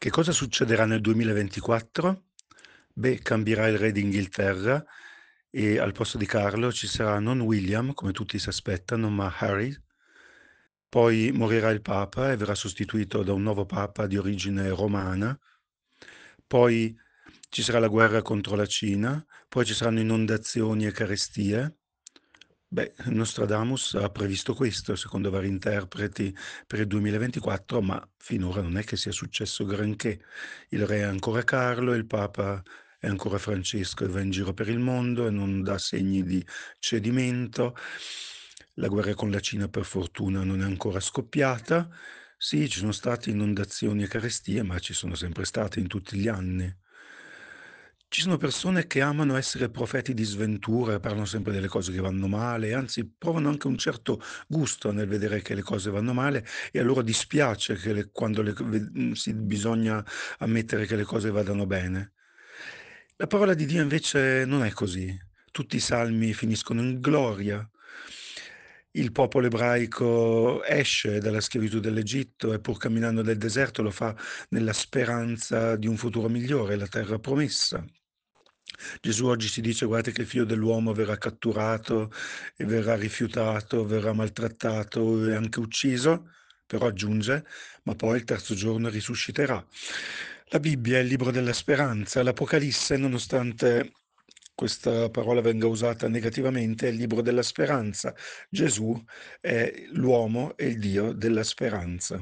Che cosa succederà nel 2024? Beh, cambierà il re d'Inghilterra e al posto di Carlo ci sarà non William, come tutti si aspettano, ma Harry. Poi morirà il papa e verrà sostituito da un nuovo papa di origine romana. Poi ci sarà la guerra contro la Cina, poi ci saranno inondazioni e carestie. Beh, Nostradamus ha previsto questo, secondo vari interpreti, per il 2024, ma finora non è che sia successo granché. Il re è ancora Carlo, il papa è ancora Francesco e va in giro per il mondo e non dà segni di cedimento. La guerra con la Cina, per fortuna, non è ancora scoppiata. Sì, ci sono state inondazioni e carestie, ma ci sono sempre state in tutti gli anni. Ci sono persone che amano essere profeti di sventura, parlano sempre delle cose che vanno male, anzi provano anche un certo gusto nel vedere che le cose vanno male e a loro dispiace che quando bisogna ammettere che le cose vadano bene. La parola di Dio invece non è così. Tutti i salmi finiscono in gloria. Il popolo ebraico esce dalla schiavitù dell'Egitto e pur camminando nel deserto lo fa nella speranza di un futuro migliore, la terra promessa. Gesù oggi ci dice: "Guardate che il Figlio dell'uomo verrà catturato e verrà rifiutato, verrà maltrattato e anche ucciso", però aggiunge: "Ma poi il terzo giorno risusciterà". La Bibbia è il libro della speranza, l'Apocalisse, nonostante questa parola venga usata negativamente, è il libro della speranza. Gesù è l'uomo e il Dio della speranza.